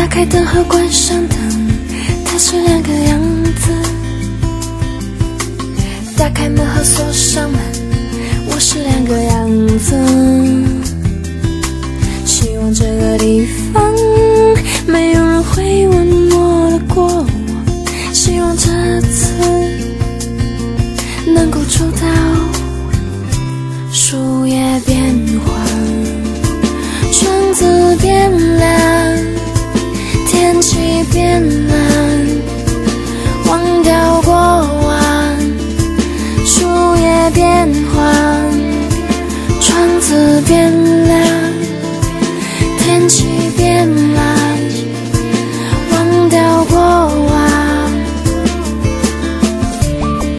打开灯和关上灯，它是两个样子。打开门和锁上门，我是两个样子。希望这个地方没有